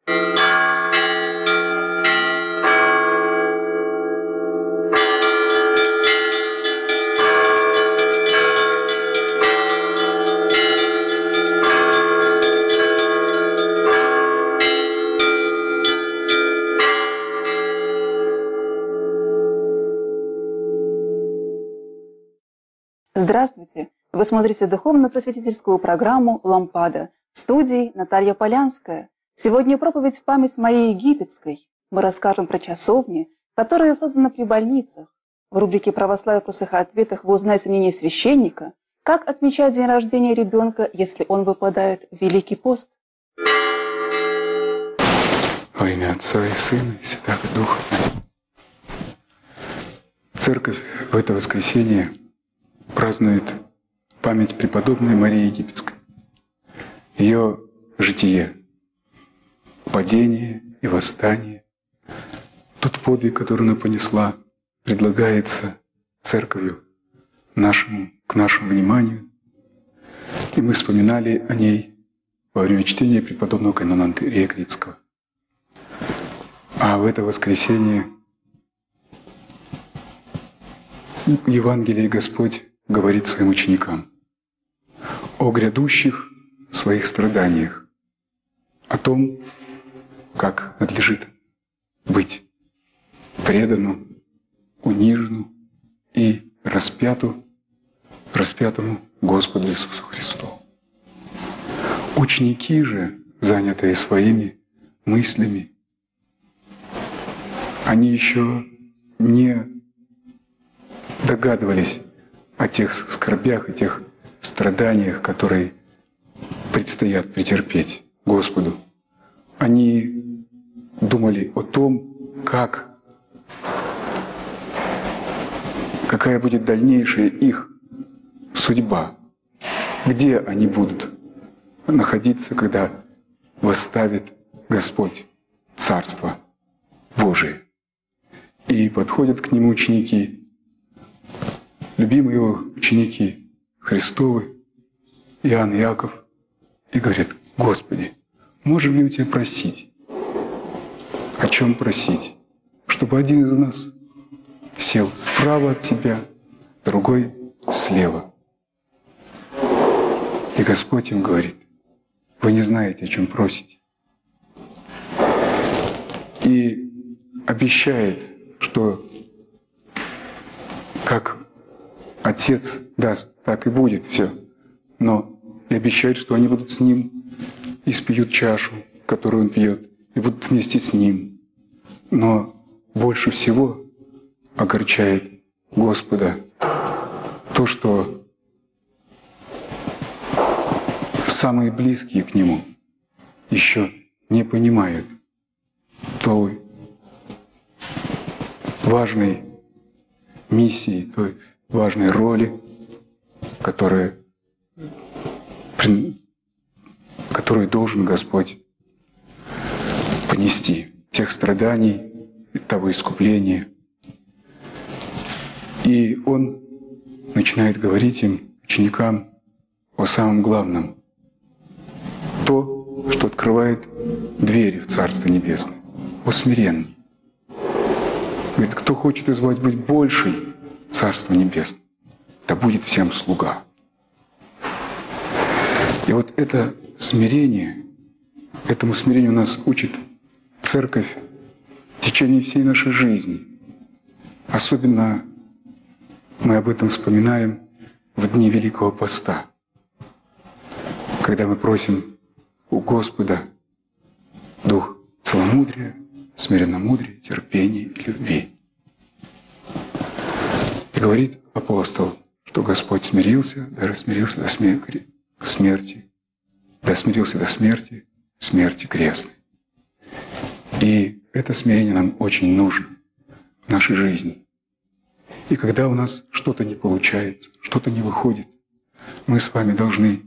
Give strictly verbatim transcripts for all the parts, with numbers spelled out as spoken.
Здравствуйте! Вы смотрите духовно-просветительскую программу «Лампада». В студии Наталья Полянская. Сегодня проповедь в память Марии Египетской. Мы расскажем про часовни, которые созданы при больницах. В рубрике «Православие в вопросах и ответах» вы узнаете мнение священника, как отмечать день рождения ребенка, если он выпадает в Великий пост. Во имя Отца и Сына и Святаго Духа. Церковь в это воскресенье празднует память преподобной Марии Египетской, ее житие, падение и восстание. Тот подвиг, который она понесла, предлагается Церковью нашему, к нашему вниманию. И мы вспоминали о ней во время чтения преподобного канона Андрея Критского. А в это воскресенье в Евангелии Господь говорит своим ученикам о грядущих своих страданиях, о том, как надлежит быть предану, унижену и распяту, распятому Господу Иисусу Христу. Ученики же, занятые своими мыслями, они еще не догадывались о тех скорбях и тех страданиях, которые предстоят претерпеть Господу. Они думали о том, как, какая будет дальнейшая их судьба, где они будут находиться, когда восставит Господь Царство Божие. И подходят к Нему ученики, любимые Его ученики Христовы, Иоанн и Иаков, и говорят: «Господи, можем ли у Тебя просить?» О чем просить? Чтобы один из нас сел справа от Тебя, другой слева. И Господь им говорит: «Вы не знаете, о чем просите». И обещает, что как Отец даст, так и будет все. Но и обещает, что они будут с Ним и спьют чашу, которую Он пьет, и будут вместе с Ним. Но больше всего огорчает Господа то, что самые близкие к Нему еще не понимают той важной миссии, той важной роли, которая, которую должен Господь понести, тех страданий, того искупления. И Он начинает говорить им, ученикам, о самом главном, то, что открывает двери в Царство Небесное, о смирении. Говорит: кто хочет из вас быть большей Царства Небесного, да будет всем слуга. И вот это смирение, этому смирению нас учит Церковь в течение всей нашей жизни. Особенно мы об этом вспоминаем в дни Великого Поста, когда мы просим у Господа дух целомудрия, смиренномудрия, терпения и любви. И говорит апостол, что Господь смирился, даже смирился до смерти, да смирился до смерти, смерти крестной. И это смирение нам очень нужно в нашей жизни. И когда у нас что-то не получается, что-то не выходит, мы с вами должны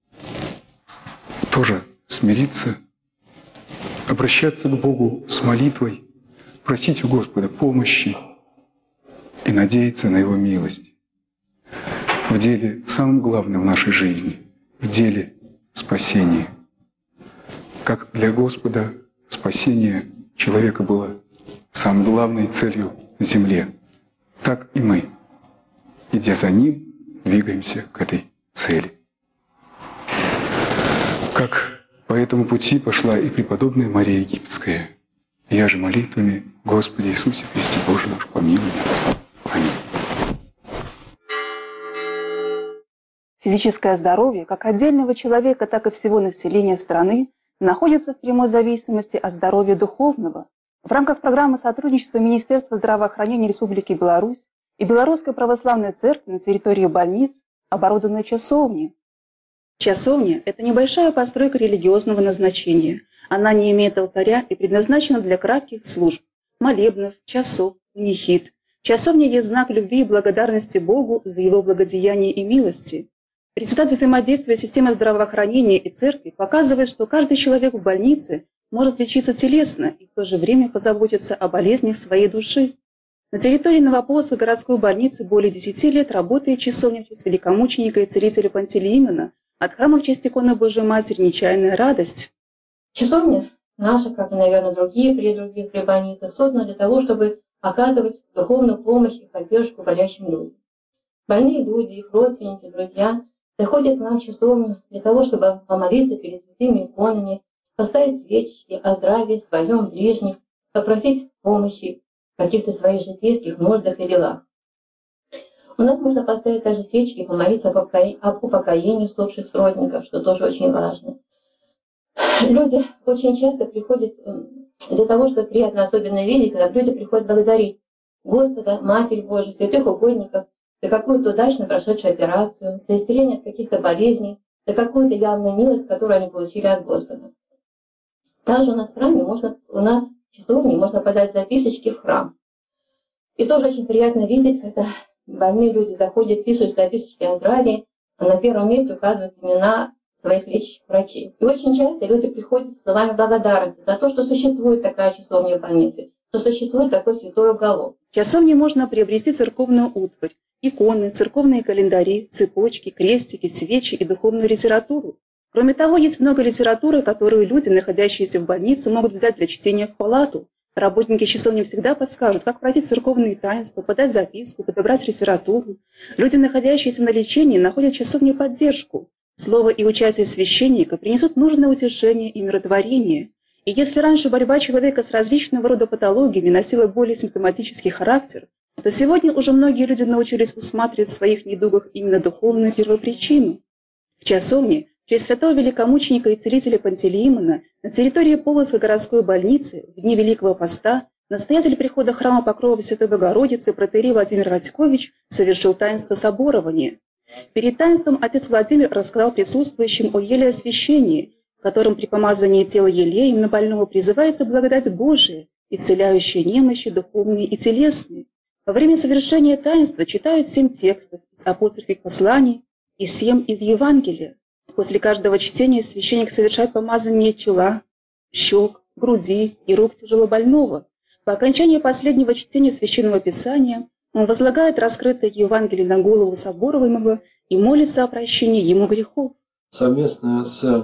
тоже смириться, обращаться к Богу с молитвой, просить у Господа помощи и надеяться на Его милость. В деле самом главном в нашей жизни, в деле спасения. Как для Господа спасение человека было самой главной целью на земле, так и мы, идя за Ним, двигаемся к этой цели. Как по этому пути пошла и преподобная Мария Египетская. Я же молитвами, Господи Иисусе Христе Боже наш, помилуй нас. Аминь. Физическое здоровье как отдельного человека, так и всего населения страны находится в прямой зависимости от здоровья духовного. В рамках программы сотрудничества Министерства здравоохранения Республики Беларусь и Белорусской православной церкви на территории больниц оборудованы часовни. Часовня – это небольшая постройка религиозного назначения. Она не имеет алтаря и предназначена для кратких служб – молебнов, часов, панихид. Часовня есть знак любви и благодарности Богу за Его благодеяние и милости. Результат взаимодействия системы здравоохранения и церкви показывает, что каждый человек в больнице может лечиться телесно и в то же время позаботиться о болезнях своей души. На территории Новополоцкой городской больницы более десяти лет работает часовня в честь великомученика и целителя Пантелеимона от храма в честь иконы Божией Матери «Нечаянная радость». Часовня наша, как и, наверное, другие при других при больницах, создана для того, чтобы оказывать духовную помощь и поддержку болящим людям. Больные люди, их родственники, друзья заходят к нам в часовню для того, чтобы помолиться перед святыми иконами, поставить свечки о здравии своем, ближних, попросить помощи в каких-то своих житейских нуждах и делах. У нас можно поставить также свечки и помолиться об упокоении усопших сродников, что тоже очень важно. Люди очень часто приходят для того, чтобы приятно особенно видеть, когда люди приходят благодарить Господа, Матерь Божию, святых угодников за какую-то удачно прошедшую операцию, за исцеление от каких-то болезней, за какую-то явную милость, которую они получили от Господа. Также у нас в храме можно, у нас в часовне можно подать записочки в храм. И тоже очень приятно видеть, когда больные люди заходят, пишут записочки о здравии, а на первом месте указывают имена своих лечащих врачей. И очень часто люди приходят с словами благодарности за то, что существует такая часовня в больнице, что существует такой святой уголок. В часовне можно приобрести церковную утварь, иконы, церковные календари, цепочки, крестики, свечи и духовную литературу. Кроме того, есть много литературы, которую люди, находящиеся в больнице, могут взять для чтения в палату. Работники часовни всегда подскажут, как пройти церковные таинства, подать записку, подобрать литературу. Люди, находящиеся на лечении, находят в часовне поддержку. Слово и участие священника принесут нужное утешение и миротворение. И если раньше борьба человека с различного рода патологиями носила более симптоматический характер, то сегодня уже многие люди научились усматривать в своих недугах именно духовную первопричину. В часовне в честь святого великомученика и целителя Пантелеимона на территории Полоцкой городской больницы в дни Великого Поста настоятель прихода храма Покрова Святой Богородицы протоиерей Владимир Радькович совершил таинство соборования. Перед таинством отец Владимир рассказал присутствующим о еле освящении, в котором при помазании тела елеем на больного призывается благодать Божия, исцеляющая немощи духовные и телесные. Во время совершения таинства читают семь текстов из апостольских посланий и семь из Евангелия. После каждого чтения священник совершает помазание чела, щек, груди и рук тяжелобольного. По окончании последнего чтения Священного Писания он возлагает раскрытое Евангелие на голову собороваемого и молится о прощении ему грехов. Совместно с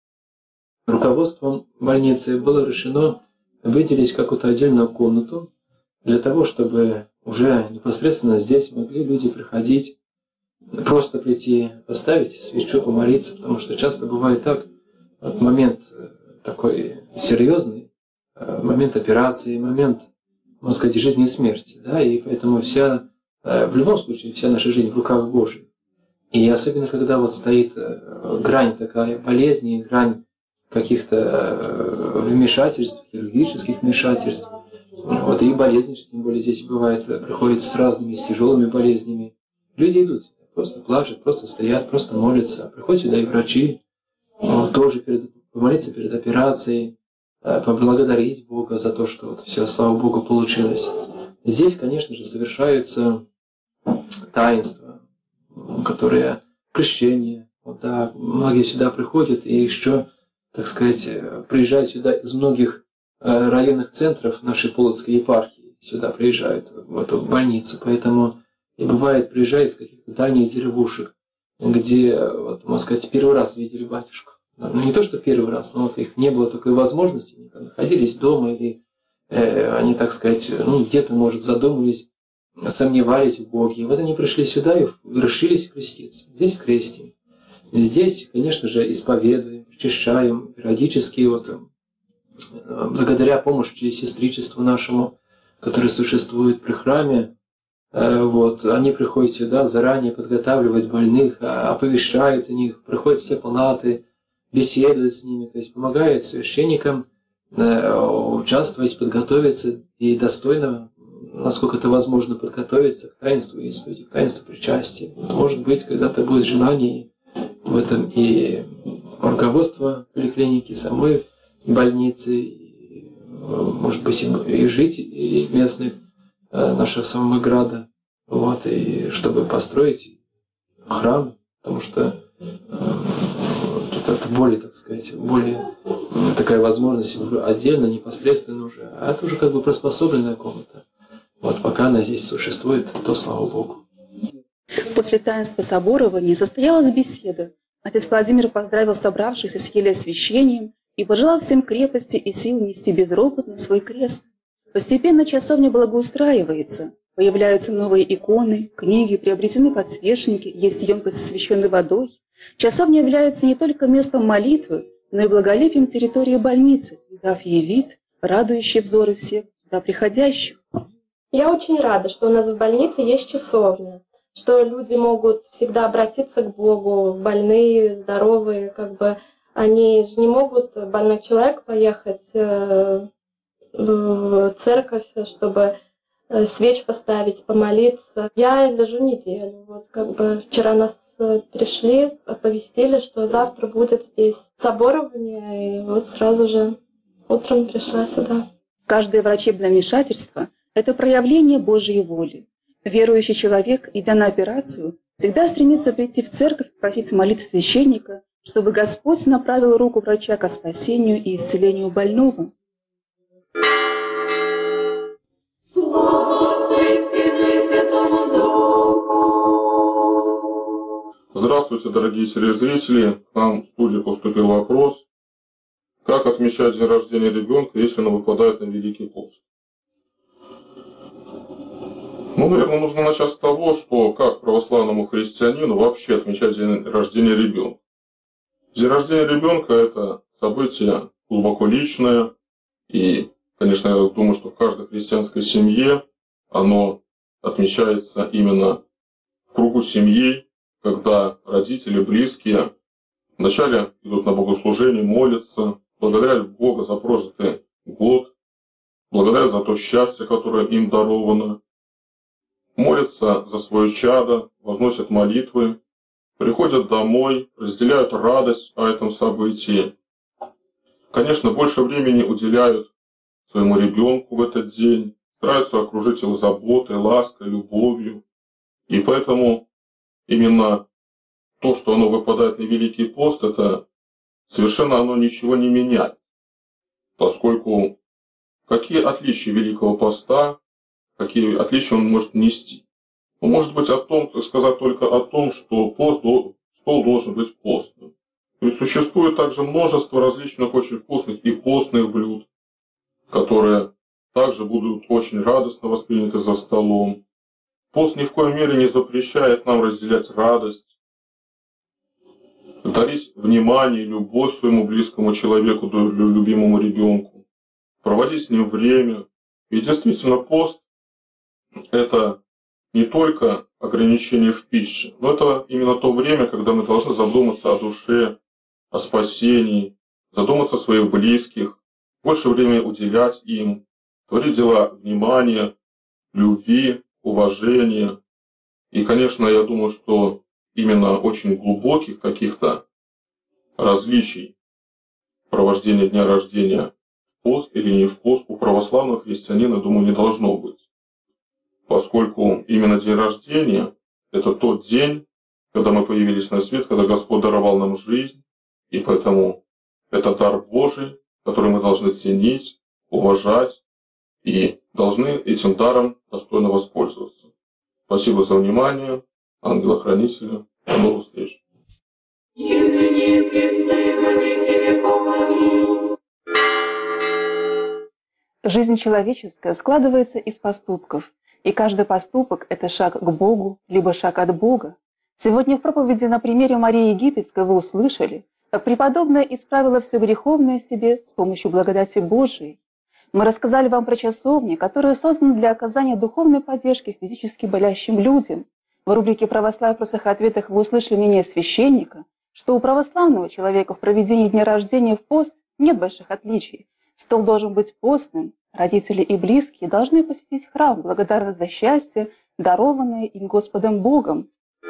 руководством больницы было решено выделить какую-то отдельную комнату для того, чтобы уже непосредственно здесь могли люди приходить, просто прийти, поставить свечу, помолиться, потому что часто бывает так, вот момент такой серьезный, момент операции, момент, можно сказать, жизни и смерти, да, и поэтому вся, в любом случае, вся наша жизнь в руках Божьих. И особенно, когда вот стоит грань такая болезни, грань каких-то вмешательств, хирургических вмешательств, вот и болезни, тем более здесь бывает, приходят с разными, с тяжелыми болезнями. Люди идут сюда, просто плачут, просто стоят, просто молятся. Приходят сюда и врачи, вот, тоже перед, помолиться перед операцией, поблагодарить Бога за то, что вот все, слава Богу, получилось. Здесь, конечно же, совершаются таинства, которые крещение. Вот, да, многие сюда приходят и еще, так сказать, приезжают сюда из многих районных центров нашей Полоцкой епархии. Сюда приезжают, в эту больницу. Поэтому и бывает, приезжают из каких-то дальних деревушек, где, вот, можно сказать, первый раз видели батюшку. Ну, не то, что первый раз, но вот их не было такой возможности, они там находились дома, или э, они, так сказать, ну, где-то, может, задумались, сомневались в Боге. И вот они пришли сюда и решились креститься. Здесь крестим. И здесь, конечно же, исповедуем, причащаем периодически, вот, благодаря помощи сестричеству нашему, которое существует при храме. Вот, они приходят сюда заранее подготавливают больных, оповещают о них, приходят все палаты, беседуют с ними, то есть помогают священникам участвовать, подготовиться и достойно, насколько это возможно, подготовиться к таинству исповеди, к таинству причастия. Может быть, когда-то будет желание в этом и руководство поликлиники, самой больницы, и, может быть, и жителей местных, нашего самого града, вот, и чтобы построить храм, потому что это, это более, так сказать, более такая возможность уже отдельно, непосредственно уже, а это уже как бы приспособленная комната. Вот пока она здесь существует, то слава Богу. После таинства соборования состоялась беседа. Отец Владимир поздравил собравшихся с елеосвящением и пожелал всем крепости и сил нести безропотно свой крест. Постепенно часовня благоустраивается. Появляются новые иконы, книги, приобретены подсвечники, есть емкость с освященной водой. Часовня является не только местом молитвы, но и благолепием территории больницы, дав ей вид, радующий взоры всех сюда приходящих. Я очень рада, что у нас в больнице есть часовня, что люди могут всегда обратиться к Богу, больные, здоровые, как бы они же не могут, больной человек, поехать в церковь, чтобы свеч поставить, помолиться. Я лежу неделю. Вот как бы вчера нас пришли, оповестили, что завтра будет здесь соборование, и вот сразу же утром пришла сюда. Каждое врачебное вмешательство – это проявление Божьей воли. Верующий человек, идя на операцию, всегда стремится прийти в церковь, просить молитв священника, чтобы Господь направил руку врача ко спасению и исцелению больного. Здравствуйте, дорогие телезрители. К нам в студию поступил вопрос. Как отмечать день рождения ребенка, если он выпадает на Великий пост? Ну, наверное, нужно начать с того, что как православному христианину вообще отмечать день рождения ребенка. День рождения ребенка – это событие глубоко личное. И, конечно, я думаю, что в каждой христианской семье оно отмечается именно в кругу семьи, когда родители, близкие вначале идут на богослужение, молятся, благодарят Бога за прожитый год, благодарят за то счастье, которое им даровано, молятся за свое чадо, возносят молитвы, приходят домой, разделяют радость о этом событии. Конечно, больше времени уделяют своему ребенку в этот день, стараются окружить его заботой, лаской, любовью. И поэтому именно то, что оно выпадает на Великий пост, это совершенно оно ничего не меняет. Поскольку какие отличия Великого поста, какие отличия он может нести? Ну, может быть, о том, так сказать, только о том, что пост, стол должен быть постным. Ведь существует также множество различных очень вкусных и постных блюд, которые также будут очень радостно восприняты за столом. Пост ни в коей мере не запрещает нам разделять радость, дарить внимание и любовь своему близкому человеку, любимому ребенку, проводить с ним время. И действительно, пост – это не только ограничение в пище, но это именно то время, когда мы должны задуматься о душе, о спасении, задуматься о своих близких, больше времени уделять им, творить дела внимания, любви, уважения. И, конечно, я думаю, что именно очень глубоких каких-то различий провождения дня рождения в пост или не в пост у православного христианина, думаю, не должно быть. Поскольку именно день рождения – это тот день, когда мы появились на свет, когда Господь даровал нам жизнь, и поэтому это дар Божий, который мы должны ценить, уважать и должны этим даром достойно воспользоваться. Спасибо за внимание. Ангела-хранителя. До новых встреч. Жизнь человеческая складывается из поступков, и каждый поступок – это шаг к Богу, либо шаг от Бога. Сегодня в проповеди на примере Марии Египетской вы услышали, как преподобная исправила все греховное себе с помощью благодати Божией. Мы рассказали вам про часовни, которые созданы для оказания духовной поддержки физически болящим людям. В рубрике «Православие в вопросах и ответах» вы услышали мнение священника, что у православного человека в проведении дня рождения в пост нет больших отличий. Стол должен быть постным, родители и близкие должны посетить храм, благодарность за счастье, дарованное им Господом Богом.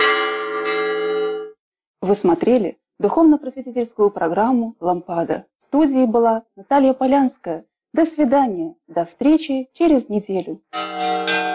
Вы смотрели духовно-просветительскую программу «Лампада». В студии была Наталья Полянская. До свидания, до встречи через неделю.